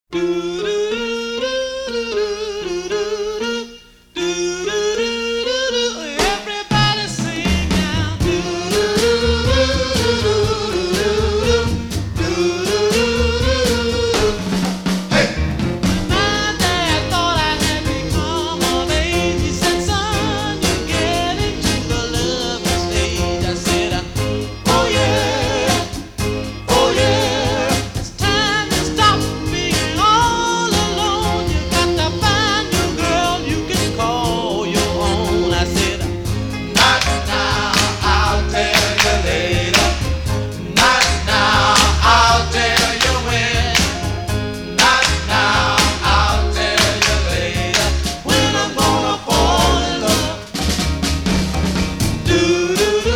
Everybody sing now. My dad thought I had become of age. He said, son, you're getting to the loving stage. I said, oh yeah, oh yeah. It's time to stop being all alone. You got to find your girl you can call your own. I said, not now, I'll tell you later. Not now, I'll tell you when. Not now, I'll tell you later. When I'm gonna fall in love. Do do do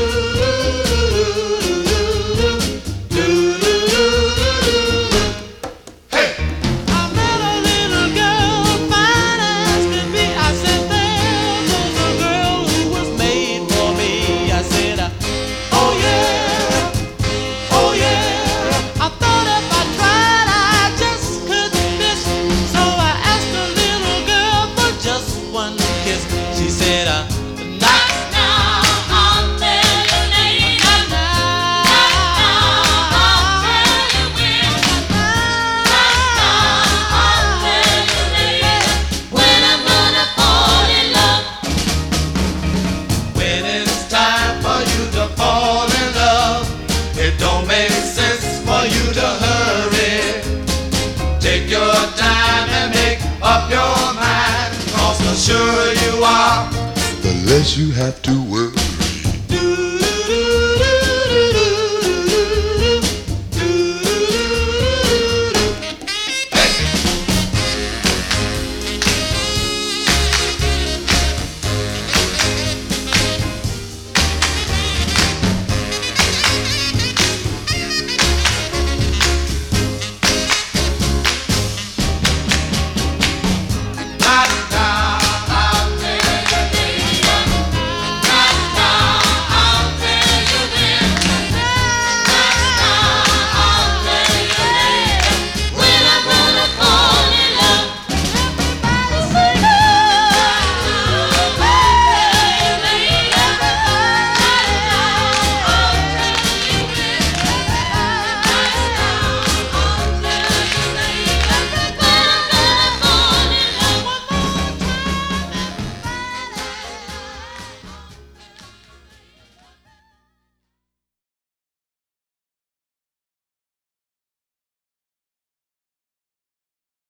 do do do do. Hey, I met a little girl, fine as could be. I said, there goes a girl who was made for me. I said, oh yeah, oh yeah. I thought if I tried, I just couldn't miss. So I asked the little girl for just one kiss. She said, not now, I'll tell you later. Not now, I'll tell you when. Not now, I'll tell you later. When I'm gonna fall in love. When it's time for you to fall in love, it don't make sense for you to hurry. Take your time and make up your mind, 'cause the surer you are, The less you have to worry.